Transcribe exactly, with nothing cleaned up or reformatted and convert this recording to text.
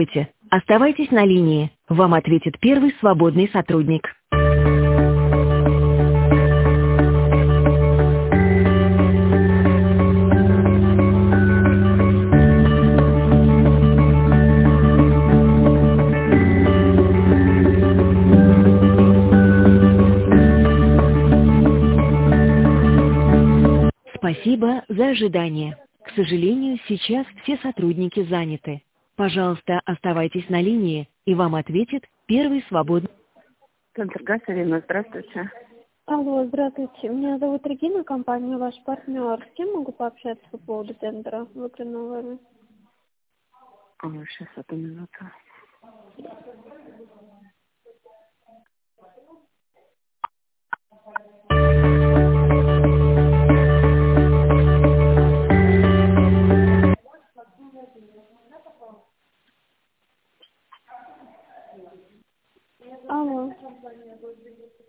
Здравствуйте. Оставайтесь на линии. Вам ответит первый свободный сотрудник. Спасибо за ожидание. К сожалению, сейчас все сотрудники заняты. Пожалуйста, оставайтесь на линии, и вам ответит первый свободный. Центр ГАЗ, Ирина, здравствуйте. Алло, здравствуйте. Меня зовут Регина, компания «Ваш партнер». С кем могу пообщаться по поводу тендера в Укрновой? Сейчас, одну минуту. Алло.